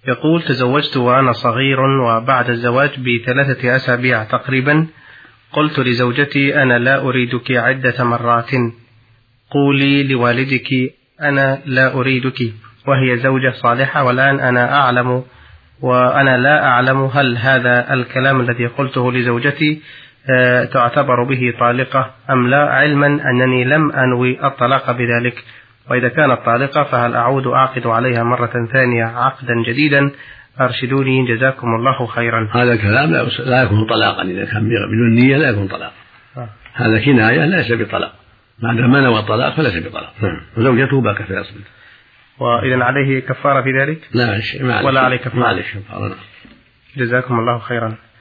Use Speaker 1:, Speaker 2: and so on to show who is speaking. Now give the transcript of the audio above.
Speaker 1: يقول: تزوجت وأنا صغير، وبعد الزواج ب3 أسابيع تقريبا قلت لزوجتي: أنا لا أريدك عدة مرات، قولي لوالدك أنا لا أريدك. وهي زوجة صالحة، والآن أنا لا أعلم هل هذا الكلام الذي قلته لزوجتي تعتبر به طالقة أم لا، علما أنني لم أنوي الطلاق بذلك. وإذا كانت طالقة فهل أعود أعقد عليها مرة ثانية عقدا جديدا؟ أرشدوني جزاكم الله خيرا.
Speaker 2: هذا الكلام لا يكون طلاقا، إذا كان بدون نية لا يكون طلاق. هذا كناية ليس بطلاق، ما دام نوى الطلاق فليس بطلاق. وزوجته باقي في أصله.
Speaker 1: وإذا عليه كفارة في ذلك؟
Speaker 2: لا،
Speaker 1: ولا عليه كفارة.
Speaker 2: ما عليه كفارة.
Speaker 1: جزاكم الله خيرا.